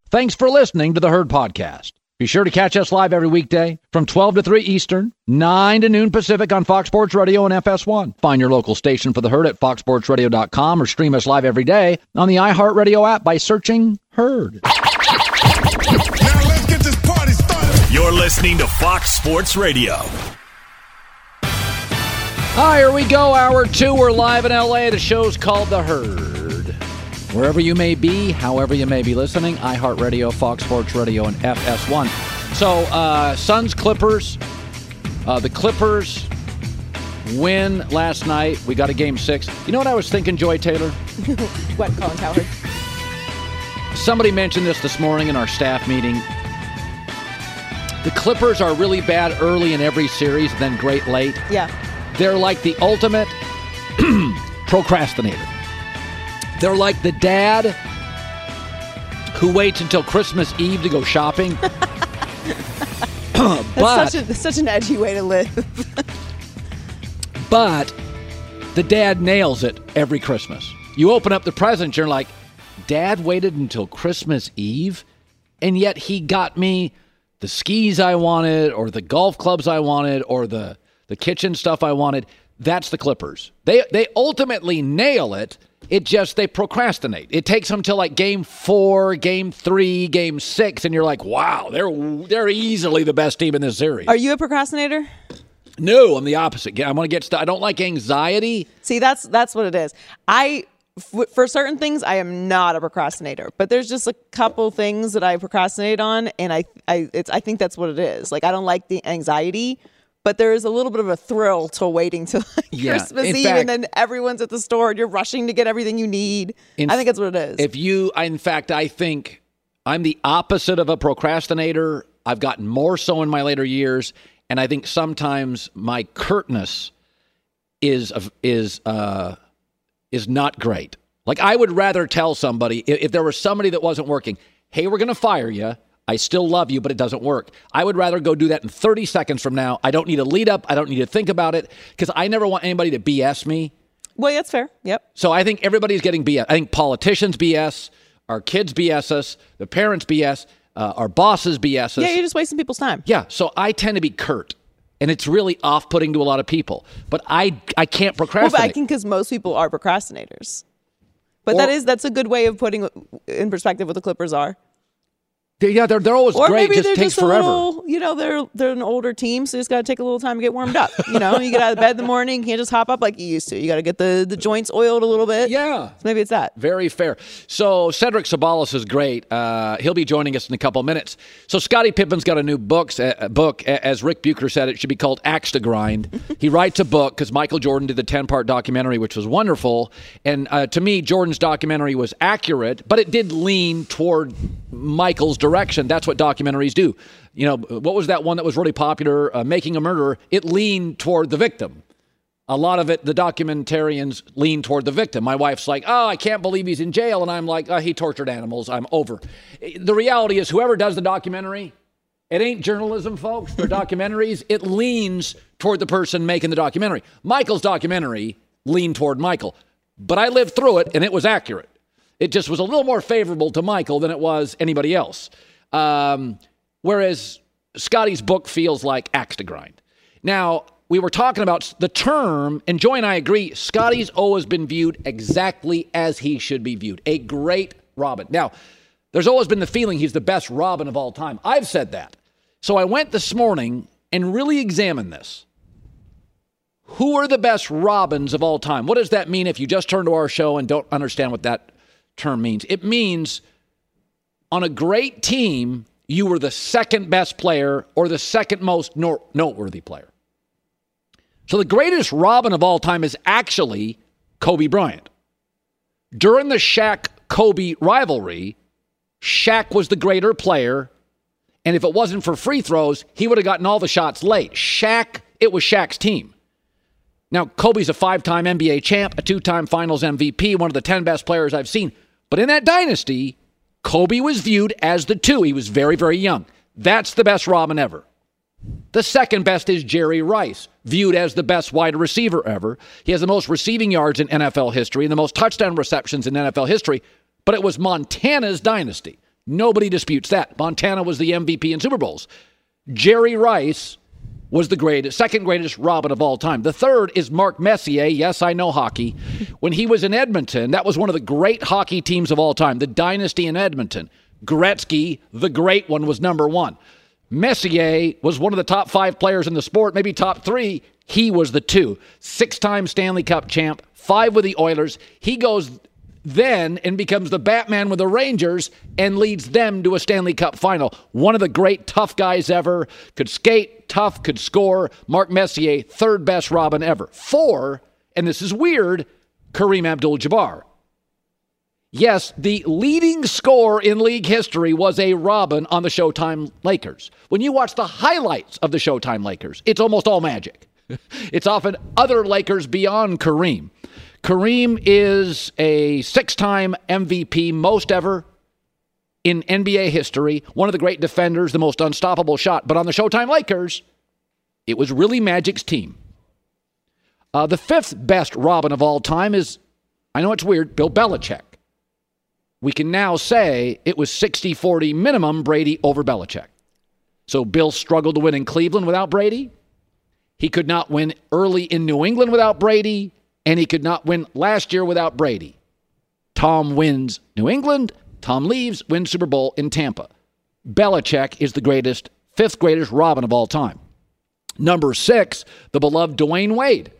Thanks for listening to the Herd Podcast. Be sure to catch us live every weekday from 12 to 3 Eastern, 9 to noon Pacific on Fox Sports Radio and FS1. Find your local station for the Herd at foxsportsradio.com or stream us live every day on the iHeartRadio app by searching Herd. Now let's get this party started. You're listening to Fox Sports Radio. Hi, here we go. Hour 2. We're live in L.A. The show's called The Herd. Wherever you may be, however you may be listening, iHeartRadio, Fox Sports Radio, and FS1. So, Suns Clippers. The Clippers win last night. We got a Game 6. You know what I was thinking, Joy Taylor? What, Colin Cowherd? Somebody mentioned this morning in our staff meeting. The Clippers are really bad early in every series, then great late. Yeah. They're like the ultimate procrastinator. They're like the dad who waits until Christmas Eve to go shopping. That's such an edgy way to live. But the dad nails it every Christmas. You open up the presents, you're like, Dad waited until Christmas Eve, and yet he got me the skis I wanted, or the golf clubs I wanted, or the kitchen stuff I wanted. That's the Clippers. They ultimately nail it. It just, they procrastinate. It takes them till like Game 4, Game 3, Game 6, and you're like, wow, they're easily the best team in this series. Are you a procrastinator? No, I'm the opposite. I want to get stuff. I don't like anxiety. See, that's what it is. For certain things, I am not a procrastinator, but there's just a couple things that I procrastinate on, and I think that's what it is. Like, I don't like the anxiety, but there is a little bit of a thrill to waiting till Christmas Eve, and then everyone's at the store and you're rushing to get everything you need. I think that's what it is. I think I'm the opposite of a procrastinator. I've gotten more so in my later years, and I think sometimes my curtness is not great. Like, I would rather tell somebody, if there was somebody that wasn't working, hey, we're going to fire you. I still love you, but it doesn't work. I would rather go do that in 30 seconds from now. I don't need a lead up. I don't need to think about it, because I never want anybody to BS me. Well, that's fair. Yep. So I think everybody's getting BS. I think politicians BS, our kids BS us, the parents BS, our bosses BS us. Yeah, you're just wasting people's time. Yeah, so I tend to be curt. And it's really off-putting to a lot of people. But I can't procrastinate. Well, but I think because most people are procrastinators. But that's a good way of putting in perspective what the Clippers are. Yeah, they're always or great. Maybe it just takes forever. They're an older team, so you just got to take a little time to get warmed up. You get out of bed in the morning, you can't just hop up like you used to. You got to get the joints oiled a little bit. Yeah. So maybe it's that. Very fair. So Cedric Sabalas is great. He'll be joining us in a couple minutes. So Scottie Pippen's got a new book. As Rick Bucher said, it should be called Axe to Grind. He writes a book because Michael Jordan did the 10-part documentary, which was wonderful. And to me, Jordan's documentary was accurate, but it did lean toward Michael's direction. That's what documentaries do. What was that one that was really popular, Making a Murderer? It leaned toward the victim. A lot of it, the documentarians lean toward the victim. My wife's like, oh, I can't believe he's in jail. And I'm like, oh, he tortured animals. I'm over. The reality is, whoever does the documentary, it ain't journalism, folks. They're documentaries. It leans toward the person making the documentary. Michael's documentary leaned toward Michael. But I lived through it, and it was accurate. It just was a little more favorable to Michael than it was anybody else. Whereas Scottie's book feels like axe to grind. Now, we were talking about the term, and Joy and I agree, Scottie's always been viewed exactly as he should be viewed. A great Robin. Now, there's always been the feeling he's the best Robin of all time. I've said that. So I went this morning and really examined this. Who are the best Robins of all time? What does that mean if you just turn to our show and don't understand what that term means? It means on a great team, you were the second best player or the second most noteworthy player. So the greatest Robin of all time is actually Kobe Bryant. During the Shaq-Kobe rivalry, Shaq was the greater player, and if it wasn't for free throws, he would have gotten all the shots late. It was Shaq's team. Now, Kobe's a 5-time NBA champ, a 2-time Finals MVP, one of the 10 best players I've seen. But in that dynasty, Kobe was viewed as the 2. He was very, very young. That's the best Robin ever. The second best is Jerry Rice, viewed as the best wide receiver ever. He has the most receiving yards in NFL history and the most touchdown receptions in NFL history. But it was Montana's dynasty. Nobody disputes that. Montana was the MVP in Super Bowls. Jerry Rice was the second greatest Robin of all time. The third is Mark Messier. Yes, I know hockey. When he was in Edmonton, that was one of the great hockey teams of all time, the dynasty in Edmonton. Gretzky, the great one, was number one. Messier was one of the top 5 players in the sport, maybe top 3. He was the 2. 6-time Stanley Cup champ, 5 with the Oilers. He goes then and becomes the Batman with the Rangers and leads them to a Stanley Cup final. One of the great tough guys ever. Could skate, tough, could score. Mark Messier, third best Robin ever. 4, and this is weird, Kareem Abdul-Jabbar. Yes, the leading scorer in league history was a Robin on the Showtime Lakers. When you watch the highlights of the Showtime Lakers, it's almost all Magic. It's often other Lakers beyond Kareem. Kareem is a 6-time MVP, most ever in NBA history. One of the great defenders, the most unstoppable shot. But on the Showtime Lakers, it was really Magic's team. The 5th best Robin of all time is, I know it's weird, Bill Belichick. We can now say it was 60-40 minimum Brady over Belichick. So Bill struggled to win in Cleveland without Brady. He could not win early in New England without Brady. And he could not win last year without Brady. Tom wins New England. Tom leaves, wins Super Bowl in Tampa. Belichick is the 5th greatest Robin of all time. Number 6, the beloved Dwayne Wade.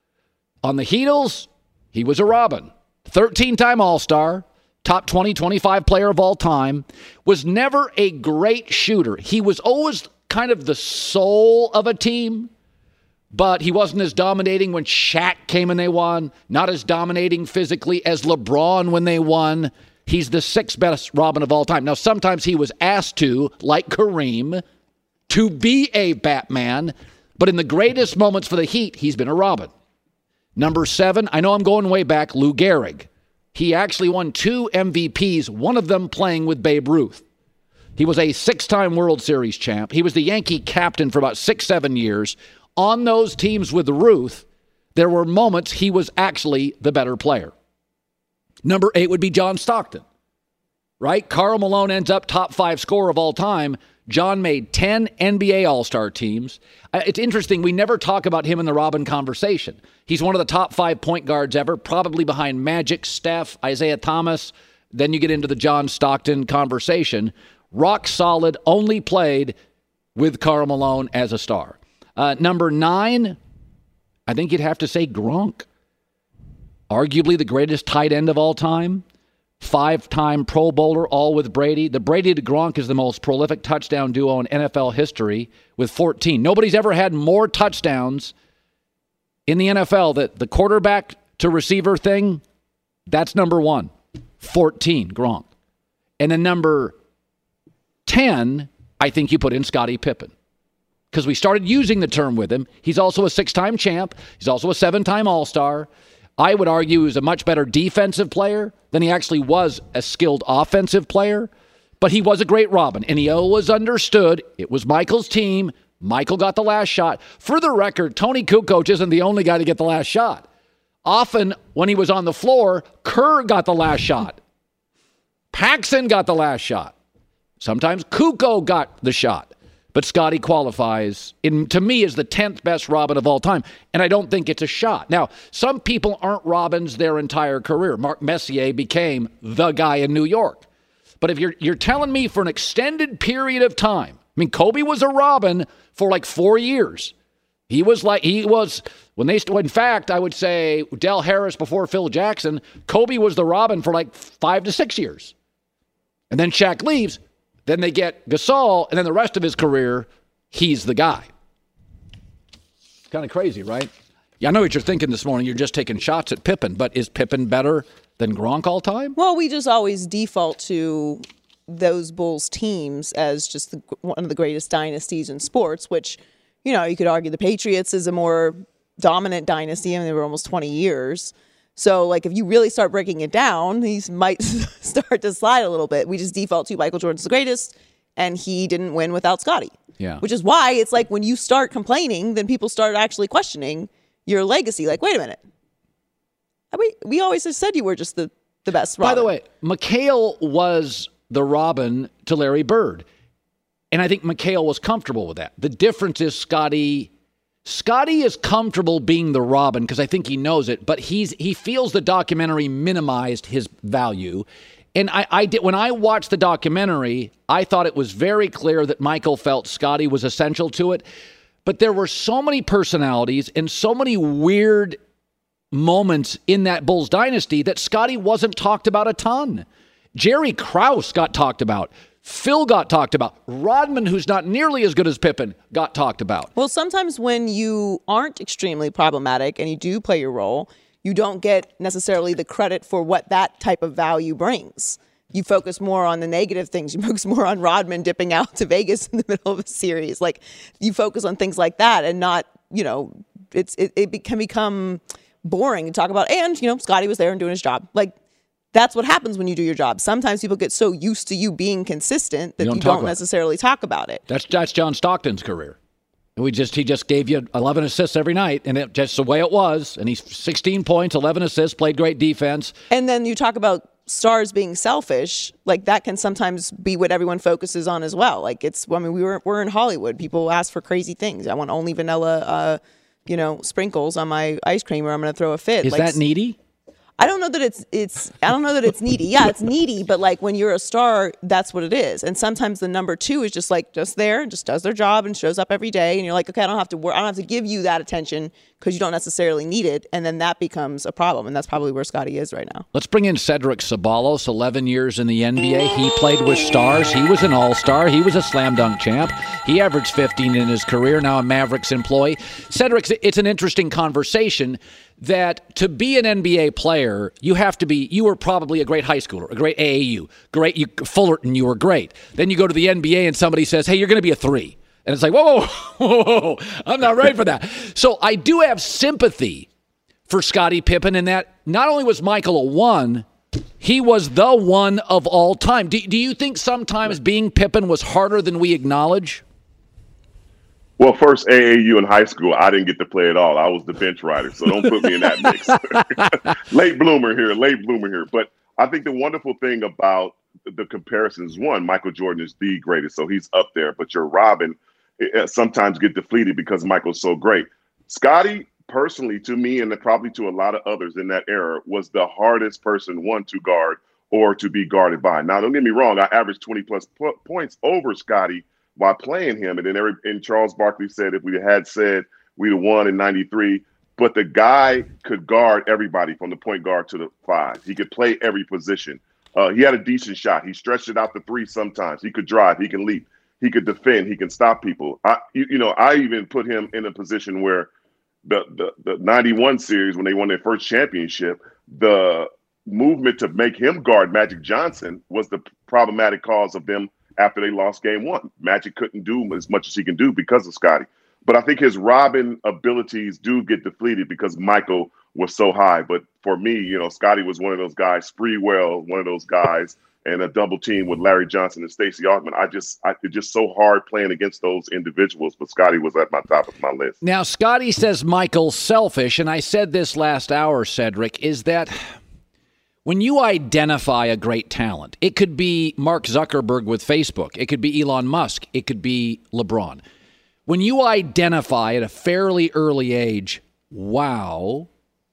On the Heatles, he was a Robin. 13-time All-Star. Top 20, 25 player of all time, was never a great shooter. He was always kind of the soul of a team, but he wasn't as dominating when Shaq came and they won, not as dominating physically as LeBron when they won. He's the 6th best Robin of all time. Now, sometimes he was asked to, like Kareem, to be a Batman, but in the greatest moments for the Heat, he's been a Robin. Number 7, I know I'm going way back, Lou Gehrig. He actually won 2 MVPs, one of them playing with Babe Ruth. He was a 6-time World Series champ. He was the Yankee captain for about 6-7 years. On those teams with Ruth, there were moments he was actually the better player. Number 8 would be John Stockton, right? Karl Malone ends up top 5 scorer of all time. John made 10 NBA All-Star teams. It's interesting, we never talk about him in the Robin conversation. He's one of the top 5 point guards ever, probably behind Magic, Steph, Isaiah Thomas. Then you get into the John Stockton conversation. Rock solid, only played with Karl Malone as a star. Number 9, I think you'd have to say Gronk. Arguably the greatest tight end of all time. 5-time Pro Bowler, all with Brady. The Brady to Gronk is the most prolific touchdown duo in NFL history with 14. Nobody's ever had more touchdowns in the NFL. That the quarterback to receiver thing, that's number 1. 14, Gronk. And then number 10, I think you put in Scottie Pippen. Because we started using the term with him. He's also a 6-time champ. He's also a 7-time All-Star. I would argue he was a much better defensive player than he actually was a skilled offensive player. But he was a great Robin, and he always understood it was Michael's team. Michael got the last shot. For the record, Tony Kukoc isn't the only guy to get the last shot. Often, when he was on the floor, Kerr got the last shot. Paxson got the last shot. Sometimes Kukoc got the shot. But Scottie qualifies, to me, as the 10th best Robin of all time. And I don't think it's a shot. Now, some people aren't Robins their entire career. Mark Messier became the guy in New York. But if you're telling me for an extended period of time, I mean, Kobe was a Robin for like 4 years. In fact, I would say Del Harris before Phil Jackson, Kobe was the Robin for like 5 to 6 years. And then Shaq leaves. Then they get Gasol, and then the rest of his career, he's the guy. Kind of crazy, right? Yeah, I know what you're thinking this morning. You're just taking shots at Pippen, but is Pippen better than Gronk all time? Well, we just always default to those Bulls teams as just one of the greatest dynasties in sports, which, you know, you could argue the Patriots is a more dominant dynasty. I mean, they were almost 20 years. So, like, if you really start breaking it down, these might start to slide a little bit. We just default to Michael Jordan's the greatest, and he didn't win without Scottie. Yeah. Which is why it's like when you start complaining, then people start actually questioning your legacy. Like, wait a minute. We always just said you were just the best Robin. By the way, McHale was the Robin to Larry Bird. And I think McHale was comfortable with that. The difference is Scotty is comfortable being the Robin because I think he knows it, but he feels the documentary minimized his value. And I did when I watched the documentary, I thought it was very clear that Michael felt Scotty was essential to it. But there were so many personalities and so many weird moments in that Bulls dynasty that Scotty wasn't talked about a ton. Jerry Krause got talked about. Phil got talked about. Rodman, who's not nearly as good as Pippen, got talked about. Well, sometimes when you aren't extremely problematic and you do play your role, you don't get necessarily the credit for what that type of value brings. You focus more on the negative things. You focus more on Rodman dipping out to Vegas in the middle of a series. Like, you focus on things like that and not, it can become boring to talk about. And, Scotty was there and doing his job. Like, that's what happens when you do your job. Sometimes people get so used to you being consistent that you don't necessarily talk about it. That's John Stockton's career. He just gave you 11 assists every night, and it just the way it was. And he's 16 points, 11 assists, played great defense. And then you talk about stars being selfish. Like, that can sometimes be what everyone focuses on as well. Like, we're in Hollywood. People ask for crazy things. I want only vanilla, sprinkles on my ice cream, or I'm going to throw a fit. Is that needy? I don't know that it's needy. Yeah, it's needy, but like when you're a star, that's what it is. And sometimes the number two is just there, just does their job and shows up every day. And you're like, okay, I don't have to give you that attention because you don't necessarily need it. And then that becomes a problem. And that's probably where Scotty is right now. Let's bring in Cedric Ceballos, 11 years in the NBA. He played with stars. He was an all-star. He was a slam dunk champ. He averaged 15 in his career, now a Mavericks employee. Cedric, it's an interesting conversation that to be an NBA player, you were probably a great high schooler, a great AAU, Fullerton, you were great. Then you go to the NBA and somebody says, hey, you're going to be a 3. And it's like, whoa, I'm not ready for that. So I do have sympathy for Scottie Pippen in that not only was Michael a 1, he was the 1 of all time. Do you think sometimes being Pippen was harder than we acknowledge? Well, first, AAU in high school, I didn't get to play at all. I was the bench rider, so don't put me in that mix. Late bloomer here. But I think the wonderful thing about the comparisons, one, Michael Jordan is the greatest, so he's up there. But your Robin sometimes get deflated because Michael's so great. Scotty, personally, to me and probably to a lot of others in that era, was the hardest person, one, to guard or to be guarded by. Now, don't get me wrong. I averaged 20-plus points over Scotty by playing him. And then Charles Barkley said if we had said we'd have won in 93, but the guy could guard everybody from the point guard to the 5. He could play every position. He had a decent shot. He stretched it out to 3 sometimes. He could drive. He can leap. He could defend. He can stop people. I even put him in a position where the 91 series, when they won their first championship, the movement to make him guard Magic Johnson was the problematic cause of them after they lost game 1. Magic couldn't do as much as he can do because of Scotty. But I think his Robin abilities do get depleted because Michael was so high. But for me, Scotty was one of those guys, Sprewell, one of those guys, and a double team with Larry Johnson and Stacey Augmon. It's just so hard playing against those individuals, but Scotty was at my top of my list. Now, Scotty says Michael's selfish, and I said this last hour, Cedric, is that when you identify a great talent, it could be Mark Zuckerberg with Facebook. It could be Elon Musk. It could be LeBron. When you identify at a fairly early age, wow,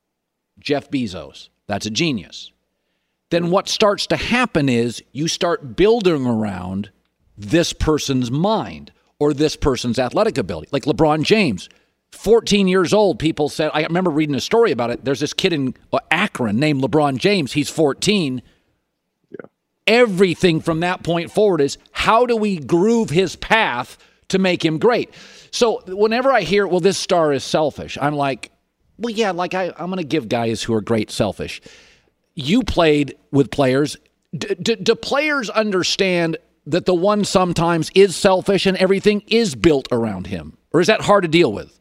Jeff Bezos, that's a genius. Then what starts to happen is you start building around this person's mind or this person's athletic ability. Like LeBron James, 14 years old, people said, I remember reading a story about it. There's this kid in Akron named LeBron James. He's 14. Yeah. Everything from that point forward is how do we groove his path to make him great? So whenever I hear, well, this star is selfish, I'm like, well, yeah, like I'm going to give guys who are great selfish. You played with players. Do players understand that the one sometimes is selfish and everything is built around him? Or is that hard to deal with?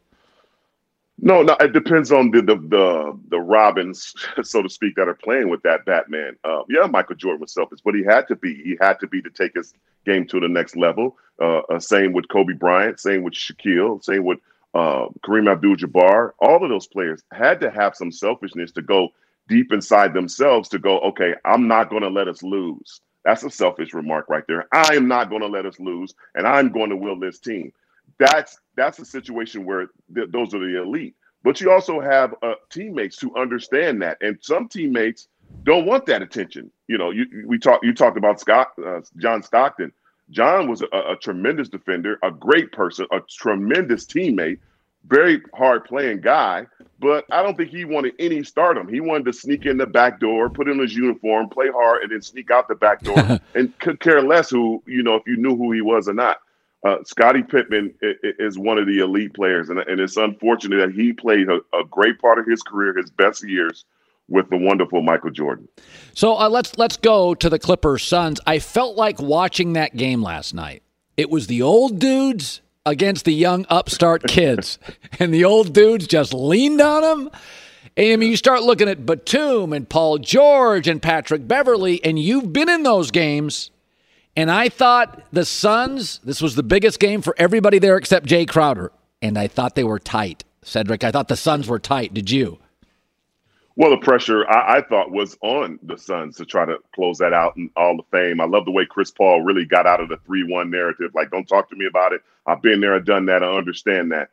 No, it depends on the Robins, so to speak, that are playing with that Batman. Yeah, Michael Jordan was selfish, but he had to be. He had to be to take his game to the next level. Same with Kobe Bryant, same with Shaquille, same with Kareem Abdul-Jabbar. All of those players had to have some selfishness to go deep inside themselves to go, okay, I'm not going to let us lose. That's a selfish remark right there. I am not going to let us lose, and I'm going to will this team. That's a situation where those are the elite. But you also have teammates who understand that, and some teammates don't want that attention. You talked about John Stockton. John was a tremendous defender, a great person, a tremendous teammate, very hard playing guy. But I don't think he wanted any stardom. He wanted to sneak in the back door, put in his uniform, play hard, and then sneak out the back door, and could care less if you knew who he was or not. Scottie Pippen is one of the elite players, and it's unfortunate that he played a great part of his career, his best years, with the wonderful Michael Jordan. So let's go to the Clippers Suns. I felt like watching that game last night. It was the old dudes against the young upstart kids, and the old dudes just leaned on them. And I mean, you start looking at Batum and Paul George and Patrick Beverly, and you've been in those games. And I thought the Suns, this was the biggest game for everybody there except Jay Crowder. And I thought they were tight. Cedric, I thought the Suns were tight. Did you? Well, the pressure, I thought, was on the Suns to try to close that out in all the fame. I love the way Chris Paul really got out of the 3-1 narrative. Like, don't talk to me about it. I've been there, I've done that, I understand that.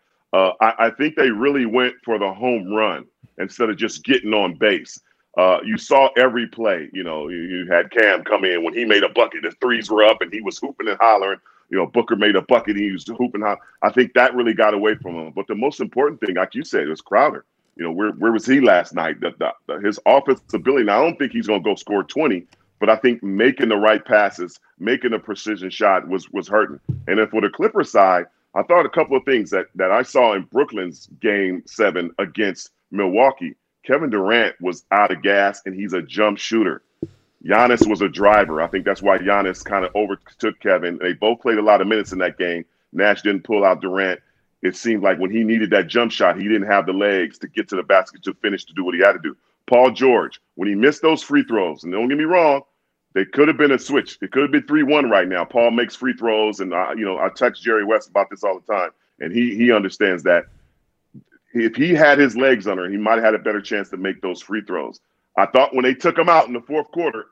I think they really went for the home run instead of just getting on base. You saw every play. You had Cam come in when he made a bucket. The threes were up, and he was hooping and hollering. Booker made a bucket. He was hooping. I think that really got away from him. But the most important thing, like you said, was Crowder. Where was he last night? His offensive ability. Now, I don't think he's going to go score 20, but I think making the right passes, making a precision shot was hurting. And then for the Clippers side, I thought a couple of things that I saw in Brooklyn's Game 7 against Milwaukee. Kevin Durant was out of gas, and he's a jump shooter. Giannis was a driver. I think that's why Giannis kind of overtook Kevin. They both played a lot of minutes in that game. Nash didn't pull out Durant. It seemed like when he needed that jump shot, he didn't have the legs to get to the basket to finish to do what he had to do. Paul George, when he missed those free throws, and don't get me wrong, they could have been a switch. It could have been 3-1 right now. Paul makes free throws, and I text Jerry West about this all the time, and he understands that. If he had his legs under, he might have had a better chance to make those free throws. I thought when they took him out in the fourth quarter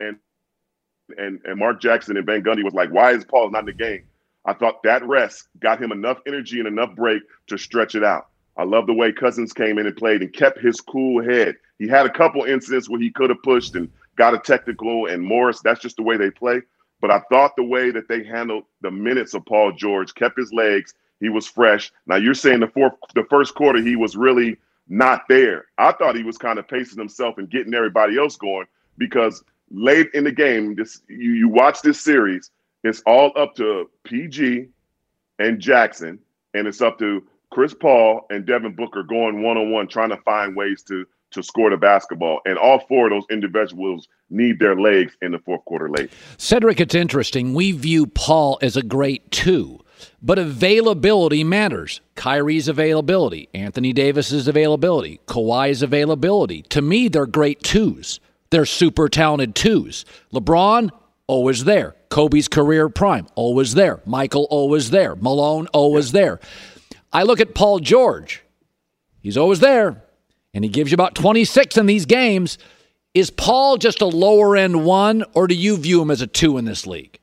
and Mark Jackson and Van Gundy was like, why is Paul not in the game? I thought that rest got him enough energy and enough break to stretch it out. I love the way Cousins came in and played and kept his cool head. He had a couple incidents where he could have pushed and got a technical, and Morris, that's just the way they play. But I thought the way that they handled the minutes of Paul George, kept his legs, he was fresh. Now, you're saying the first quarter, he was really not there. I thought he was kind of pacing himself and getting everybody else going, because late in the game, you watch this series, it's all up to PG and Jackson, and it's up to Chris Paul and Devin Booker going one-on-one, trying to find ways to score the basketball. And all four of those individuals need their legs in the fourth quarter late. Cedric, it's interesting. We view Paul as a great two. But availability matters. Kyrie's availability, Anthony Davis's availability, Kawhi's availability. To me, they're great twos. They're super talented twos. LeBron, always there. Kobe's career prime, always there. Michael, always there. Malone, always there. I look at Paul George. He's always there, and he gives you about 26 in these games. Is Paul just a lower-end one, or do you view him as a two in this league?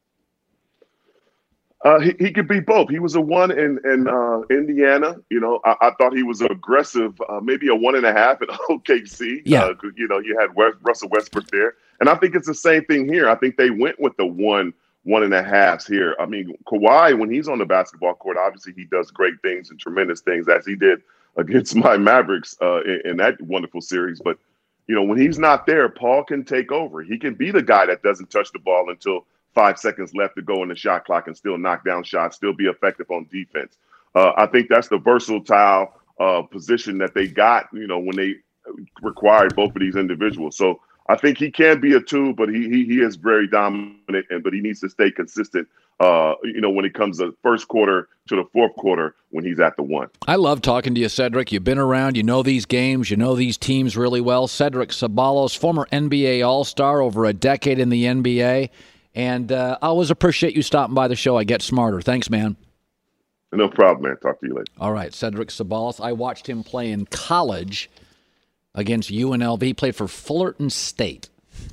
He could be both. He was a one in Indiana. I thought he was aggressive, maybe a 1.5 at OKC. Yeah. You had Russell Westbrook there. And I think it's the same thing here. I think they went with the 1.5s here. I mean, Kawhi, when he's on the basketball court, obviously he does great things and tremendous things, as he did against my Mavericks in that wonderful series. But, when he's not there, Paul can take over. He can be the guy that doesn't touch the ball until 5 seconds left to go in the shot clock and still knock down shots, still be effective on defense. I think that's the versatile position that they got, when they required both of these individuals. So I think he can be a two, but he is very dominant, but he needs to stay consistent, when it comes to first quarter to the fourth quarter when he's at the one. I love talking to you, Cedric. You've been around. You know these games. You know these teams really well. Cedric Ceballos, former NBA All-Star, over a decade in the NBA. And I always appreciate you stopping by the show. I get smarter. Thanks, man. No problem, man. Talk to you later. All right, Cedric Ceballos. I watched him play in college against UNLV. He played for Fullerton State.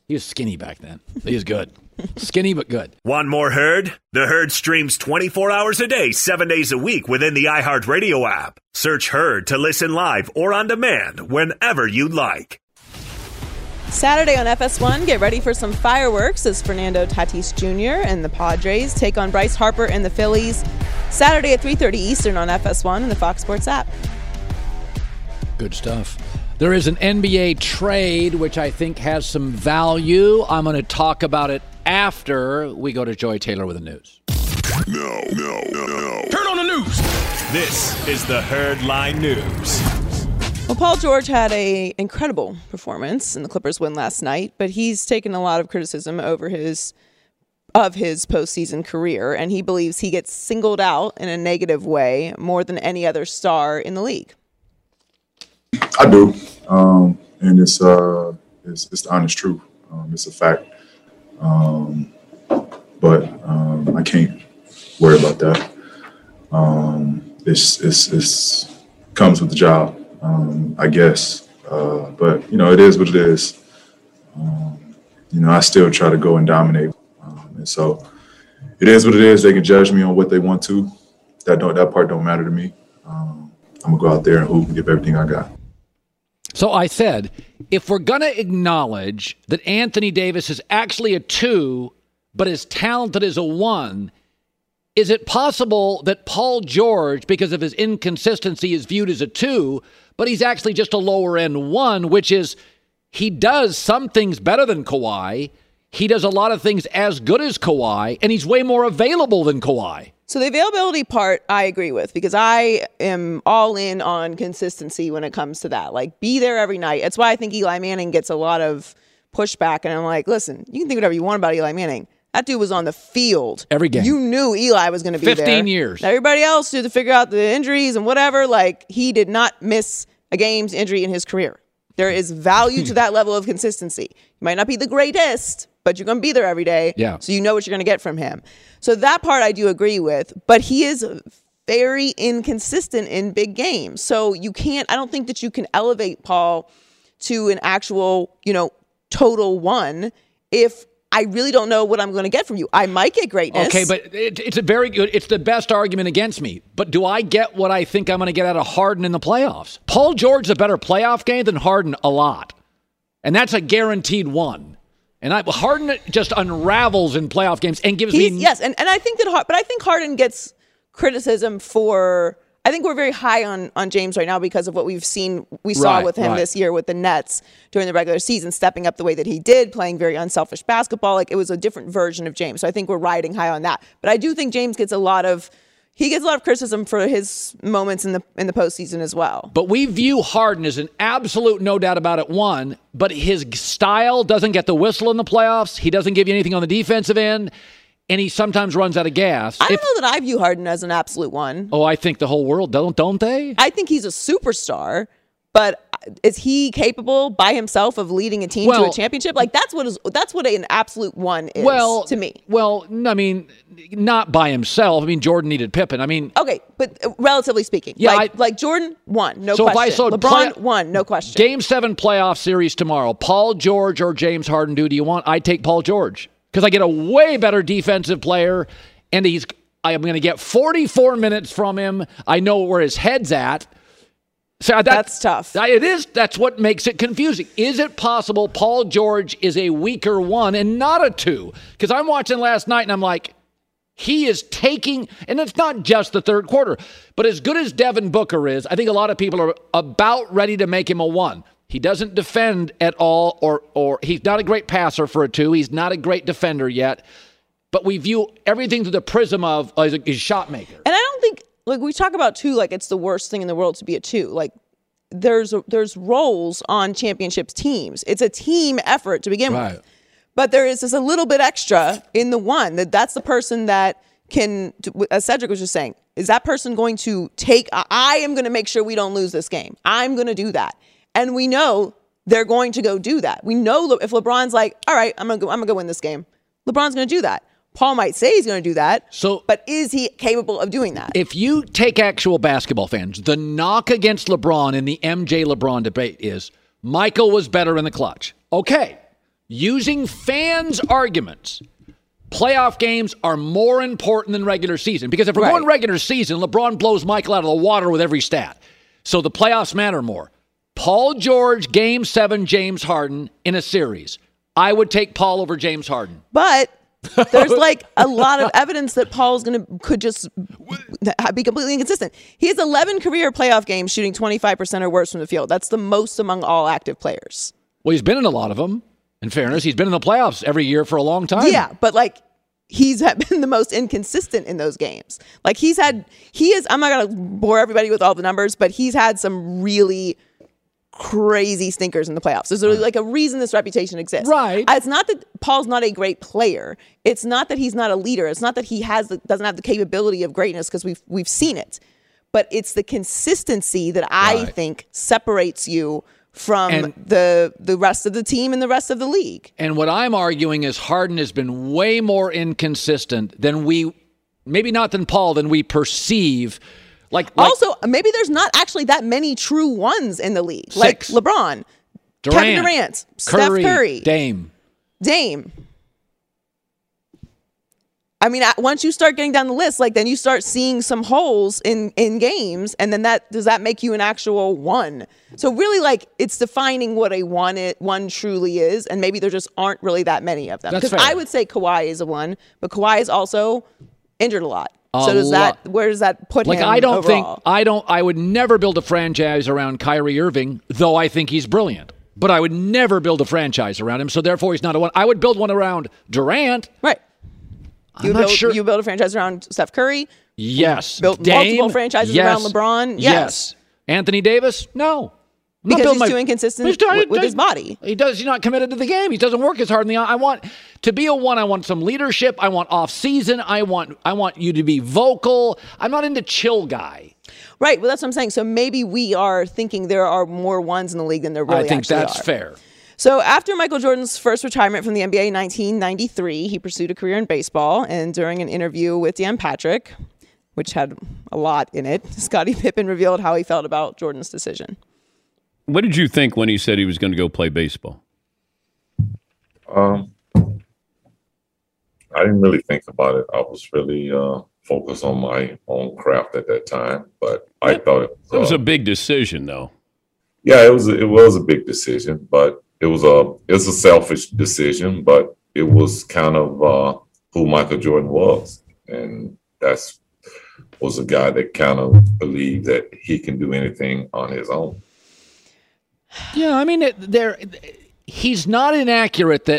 He was skinny back then. He was good. Skinny but good. Want more Herd? The Herd streams 24 hours a day, 7 days a week within the iHeartRadio app. Search Herd to listen live or on demand whenever you like. Saturday on FS1, get ready for some fireworks as Fernando Tatis Jr. and the Padres take on Bryce Harper and the Phillies. Saturday at 3:30 Eastern on FS1 and the Fox Sports app. Good stuff. There is an NBA trade, which I think has some value. I'm going to talk about it after we go to Joy Taylor with the news. No. Turn on the news. This is the Herd Line News. Well, Paul George had an incredible performance in the Clippers win last night, but he's taken a lot of criticism over his postseason career, and he believes he gets singled out in a negative way more than any other star in the league. I do, and it's the honest truth. It's a fact, but I can't worry about that. It's comes with the job, I guess. But it is what it is. I still try to go and dominate, and so it is what it is. They can judge me on what they want to. That part don't matter to me. I'm gonna go out there and hoop and give everything I got. So I said, if we're going to acknowledge that Anthony Davis is actually a 2, but as talented as a 1, is it possible that Paul George, because of his inconsistency, is viewed as a 2, but he's actually just a lower end 1, which is he does some things better than Kawhi. He does a lot of things as good as Kawhi, and he's way more available than Kawhi. So the availability part, I agree with, because I am all in on consistency when it comes to that. Like, be there every night. That's why I think Eli Manning gets a lot of pushback. And I'm like, listen, you can think whatever you want about Eli Manning. That dude was on the field. Every game. You knew Eli was going to be 15 years. Everybody else had to figure out the injuries and whatever. Like, he did not miss a game's injury in his career. There is value to that level of consistency. You might not be the greatest, but you're going to be there every day. Yeah. So you know what you're going to get from him. So that part I do agree with, but he is very inconsistent in big games. So I don't think that you can elevate Paul to an actual, total 1 if I really don't know what I'm going to get from you. I might get greatness. Okay, but it's a very good, it's the best argument against me. But do I get what I think I'm going to get out of Harden in the playoffs? Paul George is a better playoff game than Harden a lot. And that's a guaranteed 1. And Harden just unravels in playoff games and gives me... Yes, and I think but I think Harden gets criticism for... I think we're very high on James right now because of what we saw with him this year with the Nets during the regular season, stepping up the way that he did, playing very unselfish basketball. Like, it was a different version of James. So I think we're riding high on that. But I do think James gets a lot of criticism for his moments in the postseason as well. But we view Harden as an absolute, no doubt about it, 1, but his style doesn't get the whistle in the playoffs. He doesn't give you anything on the defensive end, and he sometimes runs out of gas. I don't know that I view Harden as an absolute 1. Oh, I think the whole world don't they? I think he's a superstar, but is he capable by himself of leading a team to a championship? Like, that's what an absolute 1 is to me. Well, I mean, not by himself. I mean, Jordan needed Pippen. I mean, okay, but relatively speaking, yeah, like Jordan 1, no so question. If I saw LeBron 1, no question. Game 7 playoff series tomorrow. Paul George or James Harden? Do you want? I take Paul George because I get a way better defensive player, and I'm going to get 44 minutes from him. I know where his head's at. So that's tough. It is. That's what makes it confusing. Is it possible Paul George is a weaker 1 and not a 2? Because I'm watching last night and I'm like, he is taking, and it's not just the third quarter, but as good as Devin Booker is, I think a lot of people are about ready to make him a 1. He doesn't defend at all, or he's not a great passer for a 2. He's not a great defender yet, but we view everything through the prism of his shot maker. And I don't think, like, we talk about 2 like it's the worst thing in the world to be a 2. Like, there's roles on championships teams. It's a team effort to begin with. But there is just a little bit extra in the 1. That's the person that can, as Cedric was just saying, is that person going to I am going to make sure we don't lose this game. I'm going to do that. And we know they're going to go do that. We know if LeBron's like, all right, I'm going to go win this game, LeBron's going to do that. Paul might say he's going to do that, but is he capable of doing that? If you take actual basketball fans, the knock against LeBron in the MJ-LeBron debate is Michael was better in the clutch. Okay, using fans' arguments, playoff games are more important than regular season. Because if we're going regular season, LeBron blows Michael out of the water with every stat. So the playoffs matter more. Paul George, Game 7, James Harden in a series. I would take Paul over James Harden. But there's like a lot of evidence that Paul's could just be completely inconsistent. He has 11 career playoff games shooting 25% or worse from the field. That's the most among all active players. Well, he's been in a lot of them. In fairness, he's been in the playoffs every year for a long time. Yeah, but like he's been the most inconsistent in those games. Like I'm not going to bore everybody with all the numbers, but he's had some really crazy stinkers in the playoffs. There's like a reason this reputation exists. Right. It's not that Paul's not a great player. It's not that he's not a leader. It's not that he doesn't have the capability of greatness, because we've seen it. But it's the consistency that I think separates you from the rest of the team and the rest of the league. And what I'm arguing is Harden has been way more inconsistent than maybe not than Paul, than we perceive. Also, maybe there's not actually that many true ones in the league. 6. Like LeBron, Kevin Durant, Steph Curry, Dame. I mean, once you start getting down the list, then you start seeing some holes in games, and then does that make you an actual one? So really, it's defining what a one truly is, and maybe there just aren't really that many of them. That's because fair. I would say Kawhi is a one, but Kawhi is also injured a lot. So where does that put him overall? I would never build a franchise around Kyrie Irving, though I think he's brilliant. But I would never build a franchise around him, so therefore he's not a one. I would build one around Durant. Right. I'm not sure. You build a franchise around Steph Curry? Yes. Built Dame? multiple franchises around LeBron? Yes. Anthony Davis? No. Because he's too inconsistent with his body. He's not committed to the game. He doesn't work as hard in the. I want to be a one. I want some leadership. I want off season. I want you to be vocal. I'm not into chill guy. Right. Well, that's what I'm saying. So maybe we are thinking there are more ones in the league than there really actually are. I think that's fair. So after Michael Jordan's first retirement from the NBA in 1993, he pursued a career in baseball. And during an interview with Dan Patrick, which had a lot in it, Scottie Pippen revealed how he felt about Jordan's decision. What did you think when he said he was going to go play baseball? I didn't really think about it. I was really focused on my own craft at that time. But I thought it was a big decision, though. Yeah, it was a big decision, but it was a selfish decision. But it was kind of who Michael Jordan was, and was a guy that kind of believed that he can do anything on his own. Yeah, I mean, he's not inaccurate that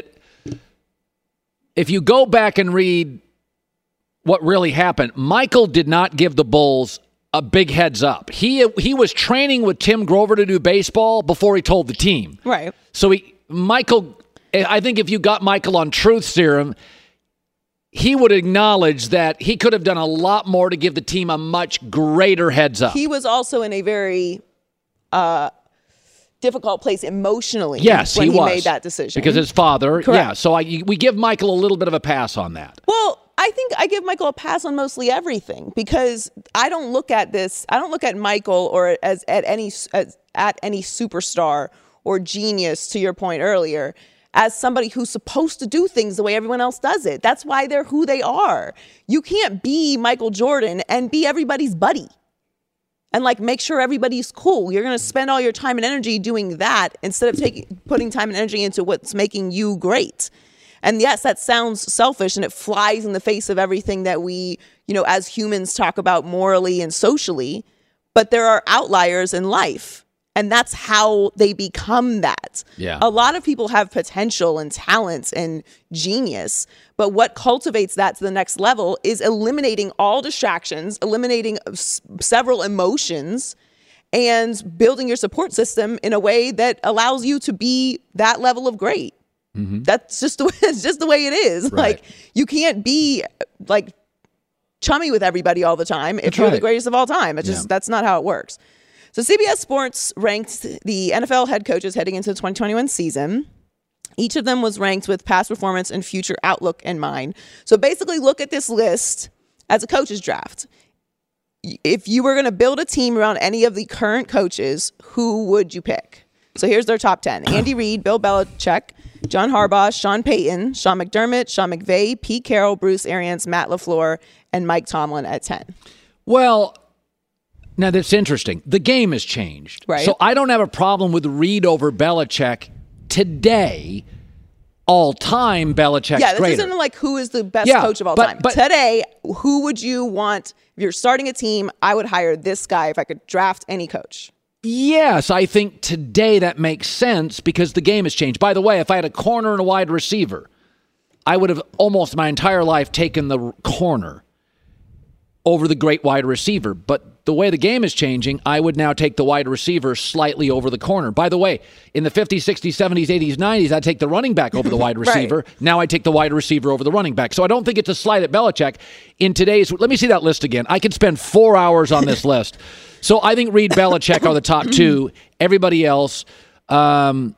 if you go back and read what really happened, Michael did not give the Bulls a big heads up. He was training with Tim Grover to do baseball before he told the team. Right. So I think if you got Michael on Truth Serum, he would acknowledge that he could have done a lot more to give the team a much greater heads up. He was also in a very difficult place emotionally when he made that decision. Because his father, Correct. yeah. So we give Michael a little bit of a pass on that. Well, I think I give Michael a pass on mostly everything, because I don't look at Michael or as at any superstar or genius, to your point earlier, as somebody who's supposed to do things the way everyone else does it. That's why they're who they are. You can't be Michael Jordan and be everybody's buddy and make sure everybody's cool. You're going to spend all your time and energy doing that instead of putting time and energy into what's making you great. And yes, that sounds selfish, and it flies in the face of everything that we, as humans talk about morally and socially, but there are outliers in life. And that's how they become that. Yeah. A lot of people have potential and talent and genius, but what cultivates that to the next level is eliminating all distractions, eliminating several emotions, and building your support system in a way that allows you to be that level of great. Mm-hmm. That's just the way it is. Right. You can't be chummy with everybody all the time if you're the greatest of all time. It's just that's not how it works. So CBS Sports ranked the NFL head coaches heading into the 2021 season. Each of them was ranked with past performance and future outlook in mind. So basically look at this list as a coach's draft. If you were going to build a team around any of the current coaches, who would you pick? So here's their top 10. Andy Reid, Bill Belichick, John Harbaugh, Sean Payton, Sean McDermott, Sean McVay, Pete Carroll, Bruce Arians, Matt LaFleur, and Mike Tomlin at 10. Well, now that's interesting. The game has changed. Right. So I don't have a problem with Reed over Belichick today. All time, Belichick's Yeah, this greater. isn't like who is the best coach of all time. But today, who would you want? If you're starting a team, I would hire this guy if I could draft any coach. Yes, I think today that makes sense because the game has changed. By the way, if I had a corner and a wide receiver, I would have almost my entire life taken the corner over the great wide receiver. But the way the game is changing, I would now take the wide receiver slightly over the corner. By the way, in the 50s, 60s, 70s, 80s, 90s, I'd take the running back over the wide receiver. Right. Now I take the wide receiver over the running back. So I don't think it's a slight at Belichick. In today's, let me see that list again. I could spend 4 hours on this list. So I think Reed, Belichick are the top two. Everybody else, I'm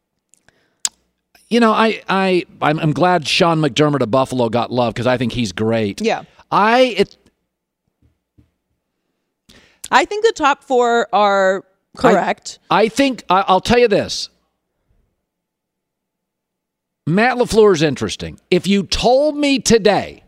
glad Sean McDermott of Buffalo got love because I think he's great. Yeah. I think the top four are correct. I think I'll tell you this. Matt LaFleur is interesting. If you told me today,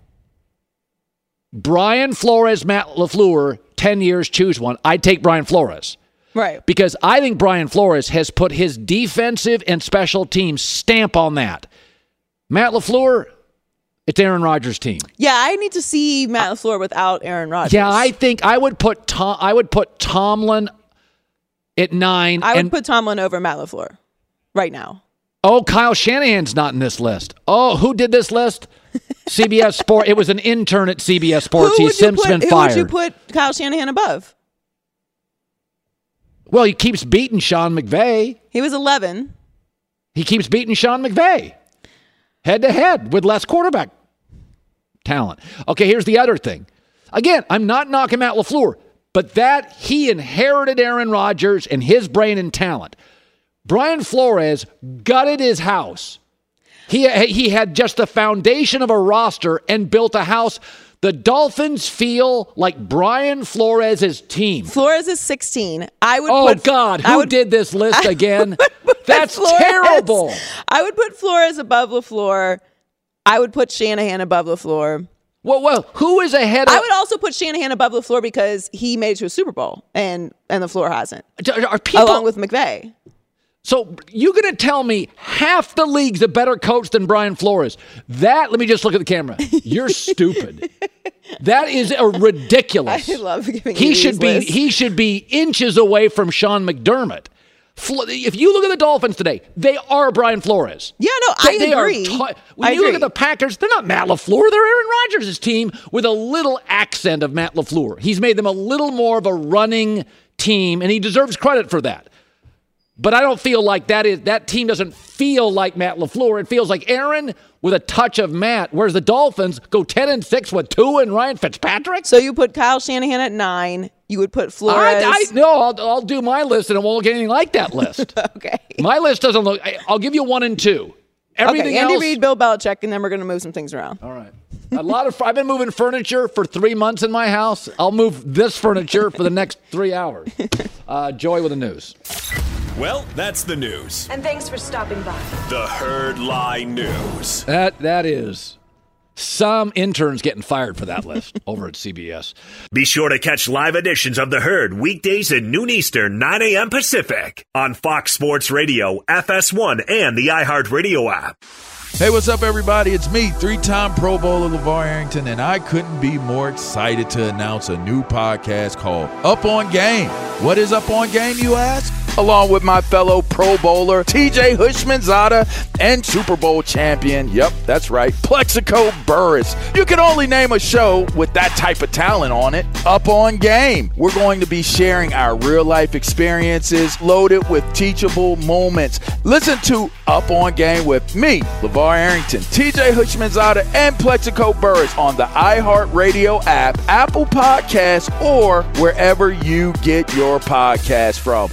Brian Flores, Matt LaFleur, 10 years, choose one, I'd take Brian Flores. Right. Because I think Brian Flores has put his defensive and special teams stamp on that. Matt LaFleur, it's Aaron Rodgers' team. Yeah, I need to see Matt LaFleur without Aaron Rodgers. Yeah, I think I would put Tomlin at 9. I would put Tomlin over Matt LaFleur right now. Oh, Kyle Shanahan's not in this list. Oh, who did this list? CBS Sports. It was an intern at CBS Sports. He's since been fired. Who would you put Kyle Shanahan above? Well, he keeps beating Sean McVay. He was 11. He keeps beating Sean McVay head-to-head with less quarterback talent. Okay, here's the other thing. Again, I'm not knocking Matt LaFleur, but that he inherited Aaron Rodgers and his brain and talent. Brian Flores gutted his house. He had just the foundation of a roster and built a house. The Dolphins feel like Brian Flores' team. Flores is 16. Who did this list again? That's Flores. terrible. I would put Flores above LaFleur. I would put Shanahan above LaFleur. Well, who is ahead of... I would also put Shanahan above LaFleur because he made it to a Super Bowl, and LaFleur hasn't. Are people... Along with McVay. So you're going to tell me half the league's a better coach than Brian Flores? Let me just look at the camera. You're stupid. That is ridiculous. I love giving you these lists. He should be inches away from Sean McDermott. If you look at the Dolphins today, they are Brian Flores. Yeah, no, I agree. When you look at the Packers, they're not Matt LaFleur. They're Aaron Rodgers' team with a little accent of Matt LaFleur. He's made them a little more of a running team, and he deserves credit for that. But I don't feel like that team doesn't feel like Matt LaFleur. It feels like Aaron with a touch of Matt, whereas the Dolphins go 10-6 with Tua and Ryan Fitzpatrick. So you put Kyle Shanahan at 9. You would put Flores. I'll do my list, and it won't look anything like that list. Okay. My list doesn't look. I'll give you 1 and 2. Everything Andy else. Reid, Bill Belichick, and then we're going to move some things around. All right. I've been moving furniture for 3 months in my house. I'll move this furniture for the next 3 hours. Joy with the news. Well, that's the news. And thanks for stopping by. The Herd Lie News. That is some interns getting fired for that list over at CBS. Be sure to catch live editions of The Herd weekdays at noon Eastern, 9 a.m. Pacific on Fox Sports Radio, FS1, and the iHeartRadio app. Hey, what's up, everybody? It's me, 3-time Pro Bowler LeVar Arrington, and I couldn't be more excited to announce a new podcast called Up On Game. What is Up On Game, you ask? Along with my fellow Pro Bowler, TJ Houshmandzadeh, and Super Bowl champion, yep, that's right, Plexico Burress. You can only name a show with that type of talent on it. Up On Game. We're going to be sharing our real-life experiences loaded with teachable moments. Listen to Up On Game with me, LeVar Arrington, TJ Houshmandzadeh, and Plexico Burress on the iHeartRadio app, Apple Podcasts, or wherever you get your podcasts from.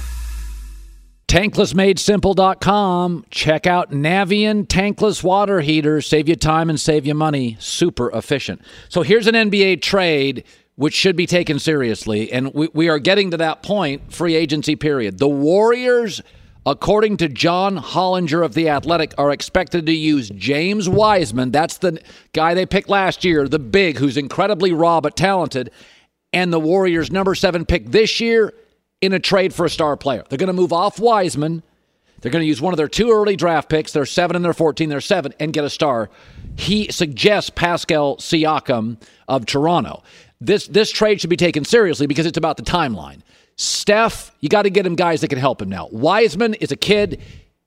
TanklessMadeSimple.com. Check out Navien tankless water heaters. Save you time and save you money. Super efficient. So here's an NBA trade which should be taken seriously, and we are getting to that point, free agency period. The Warriors according to John Hollinger of The Athletic, are expected to use James Wiseman. That's the guy they picked last year, the big, who's incredibly raw but talented, and the Warriors' number 7 pick this year in a trade for a star player. They're going to move off Wiseman. They're going to use one of their 2 early draft picks. They're 7 and they're 14. They're 7 and get a star. He suggests Pascal Siakam of Toronto. This trade should be taken seriously because it's about the timeline. Steph, you got to get him guys that can help him now. Wiseman is a kid.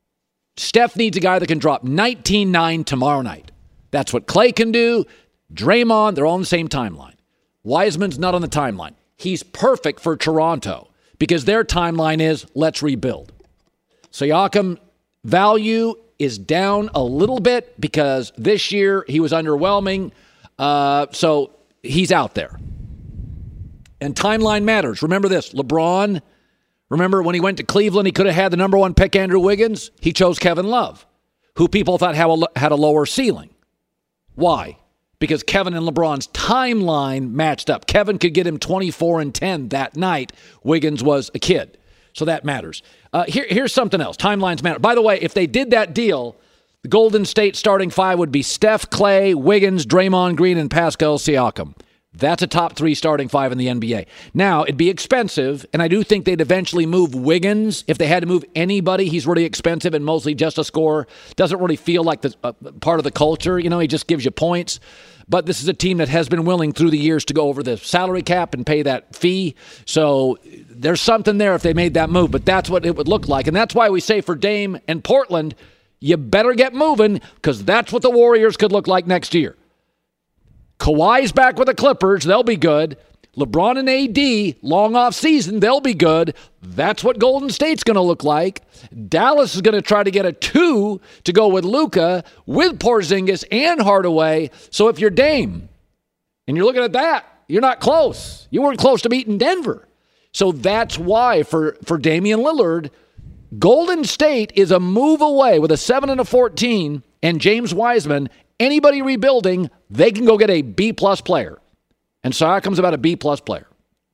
Steph needs a guy that can drop 19-9 tomorrow night. That's what Clay can do. Draymond, they're all on the same timeline. Wiseman's not on the timeline. He's perfect for Toronto because their timeline is let's rebuild. Siakam value is down a little bit because this year he was underwhelming. So he's out there. And timeline matters. Remember this, LeBron, remember when he went to Cleveland, he could have had the number 1 pick, Andrew Wiggins? He chose Kevin Love, who people thought had a lower ceiling. Why? Because Kevin and LeBron's timeline matched up. Kevin could get him 24 and 10 that night. Wiggins was a kid. So that matters. Here's something else. Timelines matter. By the way, if they did that deal, the Golden State starting 5 would be Steph, Clay, Wiggins, Draymond Green, and Pascal Siakam. That's a top 3 starting 5 in the NBA. Now, it'd be expensive, and I do think they'd eventually move Wiggins. If they had to move anybody, he's really expensive and mostly just a scorer. Doesn't really feel like the part of the culture. You know, he just gives you points. But this is a team that has been willing through the years to go over the salary cap and pay that fee. So there's something there if they made that move. But that's what it would look like. And that's why we say for Dame and Portland, you better get moving because that's what the Warriors could look like next year. Kawhi's back with the Clippers. They'll be good. LeBron and AD, long off season, they'll be good. That's what Golden State's going to look like. Dallas is going to try to get a 2 to go with Luka, with Porzingis and Hardaway. So if you're Dame and you're looking at that, you're not close. You weren't close to beating Denver. So that's why for Damian Lillard, Golden State is a move away with a 7 and a 14 and James Wiseman. Anybody rebuilding, they can go get a B-plus player. And Siakam's about a B-plus player.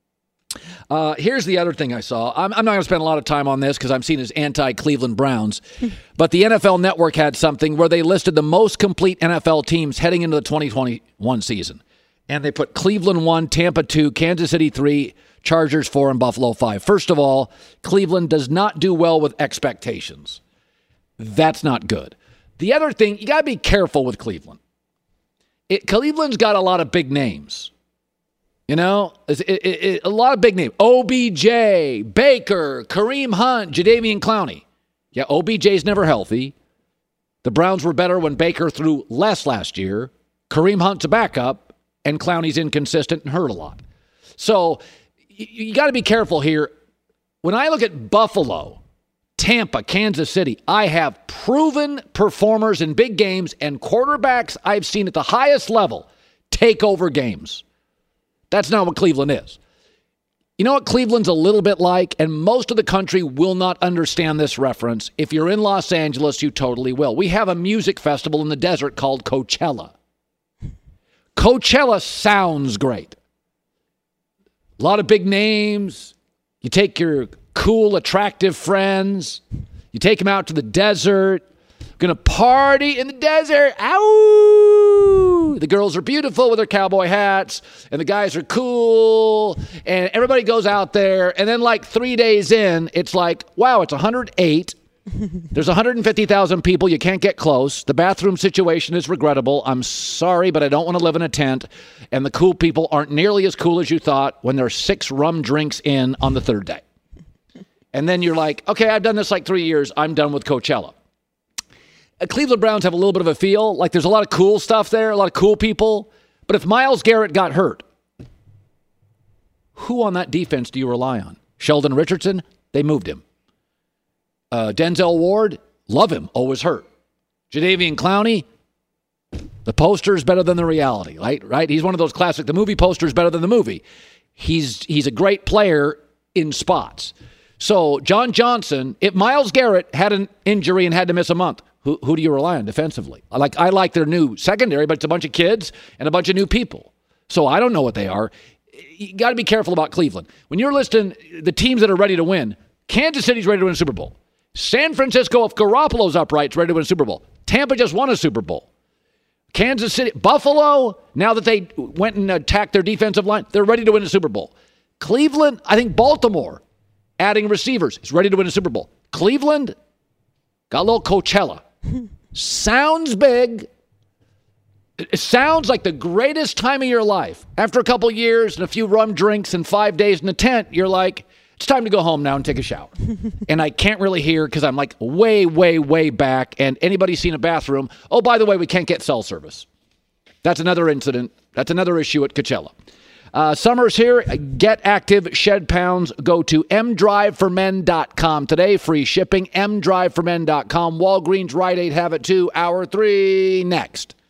Here's the other thing I saw. I'm not going to spend a lot of time on this because I'm seen as anti-Cleveland Browns. But the NFL Network had something where they listed the most complete NFL teams heading into the 2021 season. And they put Cleveland 1, Tampa 2, Kansas City 3, Chargers 4, and Buffalo 5. First of all, Cleveland does not do well with expectations. That's not good. The other thing, you got to be careful with Cleveland. Cleveland's got a lot of big names. You know, a lot of big names. OBJ, Baker, Kareem Hunt, Jadeveon Clowney. Yeah, OBJ's never healthy. The Browns were better when Baker threw less last year. Kareem Hunt's a backup, and Clowney's inconsistent and hurt a lot. So you got to be careful here. When I look at Buffalo, Tampa, Kansas City, I have proven performers in big games and quarterbacks I've seen at the highest level take over games. That's not what Cleveland is. You know what Cleveland's a little bit like, and most of the country will not understand this reference. If you're in Los Angeles, you totally will. We have a music festival in the desert called Coachella. Coachella sounds great. A lot of big names. You take your cool, attractive friends. You take them out to the desert. Gonna party in the desert. Ow! The girls are beautiful with their cowboy hats, and the guys are cool, and everybody goes out there, and then like 3 days in, it's like, wow, it's 108. There's 150,000 people. You can't get close. The bathroom situation is regrettable. I'm sorry, but I don't want to live in a tent, and the cool people aren't nearly as cool as you thought when there's 6 rum drinks in on the 3rd day. And then you're like, okay, I've done this like 3 years. I'm done with Coachella. Cleveland Browns have a little bit of a feel. Like there's a lot of cool stuff there, a lot of cool people. But if Myles Garrett got hurt, who on that defense do you rely on? Sheldon Richardson? They moved him. Denzel Ward? Love him. Always hurt. Jadeveon Clowney? The poster is better than the reality, right? He's one of those classic, the movie poster is better than the movie. He's a great player in spots. So John Johnson, if Myles Garrett had an injury and had to miss a month, who do you rely on defensively? I like their new secondary, but it's a bunch of kids and a bunch of new people. So I don't know what they are. You got to be careful about Cleveland. When you're listing the teams that are ready to win, Kansas City's ready to win a Super Bowl. San Francisco, if Garoppolo's upright, is ready to win a Super Bowl. Tampa just won a Super Bowl. Kansas City, Buffalo, now that they went and attacked their defensive line, they're ready to win a Super Bowl. Cleveland, I think Baltimore, adding receivers, is ready to win a Super Bowl. Cleveland, got a little Coachella. Sounds big. It sounds like the greatest time of your life. After a couple years and a few rum drinks and 5 days in a tent, you're like, it's time to go home now and take a shower. And I can't really hear because I'm like way, way, way back. And anybody seen a bathroom? Oh, by the way, we can't get cell service. That's another incident. That's another issue at Coachella. Summer's here. Get active. Shed pounds. Go to mdriveformen.com today. Free shipping. mdriveformen.com. Walgreens, Rite Aid have it too. Hour 3 next.